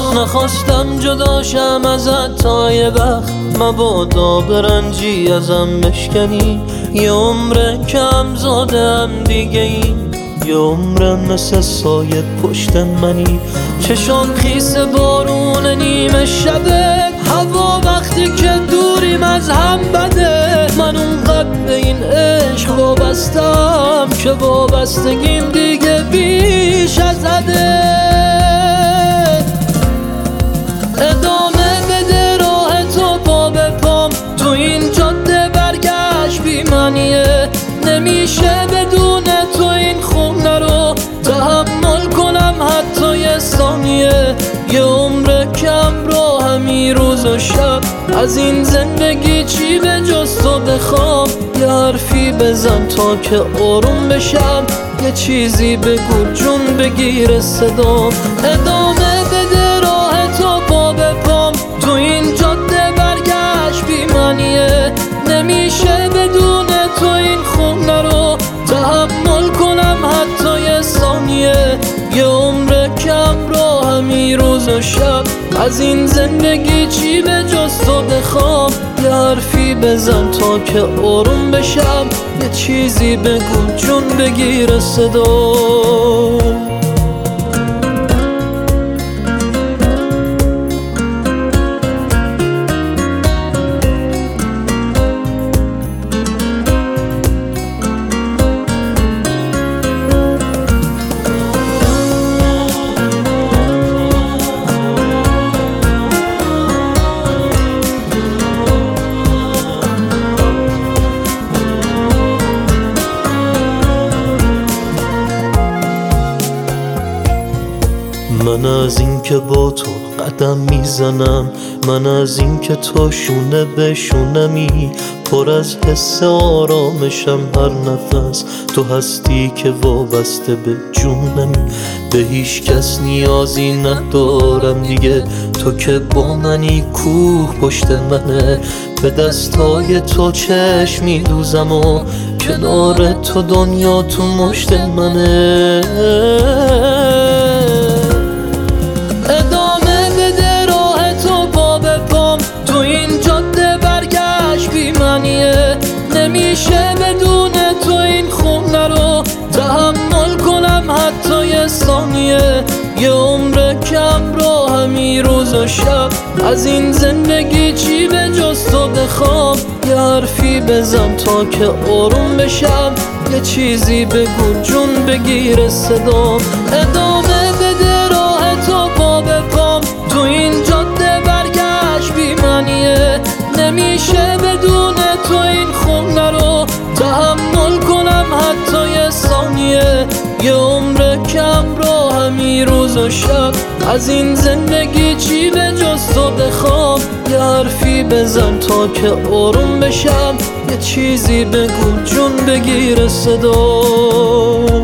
نخواستم جداشم ازت تا یه وقت، مبادا برنجی ازم بشکنی. یه عمره کم زادم دیگه این، یه عمره مثل سایه پشت منی. چشام خیس بارون نیمه شبه، هوا وقتی که دوریم از هم بده. من اونقدر به این عشق وابستم که وابستگیم دیگه بیش از حده. ادامه بده راه تو پا به پام، تو این جاده برگشت بی معنیه. نمیشه بدون تو این خونه رو تحمل کنم حتی یه ثانیه. یه عمر کم رو همین روز و شب، از این زندگی چی به جز تو بخوام؟ یه حرفی بزن تا که آروم بشم، یه چیزی بگو جون بگیر صدام. ادامه بده راه تو پا به پام، تو این جاده برگشت بی معنیه. نمیشه بدون تو این خونه رو تحمل کنم حتی یه ثانیه. یه عمر کم رو همین روز و شب، از این زندگی چی به جز تو بخوام؟ یه حرفی بزن تا که آروم بشم، یه چیزی بگو جون بگیر صدام. من از این که با تو قدم میزنم، من از این که تو شونه به شونمی، پر از حس آرامشم هر نفس. تو هستی که وابسته به جونمی، به هیچ کس نیازی ندارم دیگه. تو که با منی کوه پشت منه، به دستای تو چشم میدوزم و کنار تو دنیا تو مشت منه. ادامه بده راه تو پا به پام، تو این جاده برگشت بی معنیه. نمیشه بدون تو این خونه رو تحمل کنم حتی یه ثانیه. یه عمر کم رو همین روز و شب، از این زندگی چی به جز تو بخوام؟ یه حرفی بزن تا که آروم بشم، یه چیزی بگو جون بگیر صدام. ادامه بده راه تو پا به پام، تو این جاده برگشت بی معنیه. نمیشه بدون تو این خونه رو تحمل کنم حتی یه ثانیه. یه عمر کم رو همین روز و شب، از این زندگی چی به جز تو بخوام؟ یه حرفی بزن تا که آروم بشم، یه چیزی بگو جون بگیر صدا.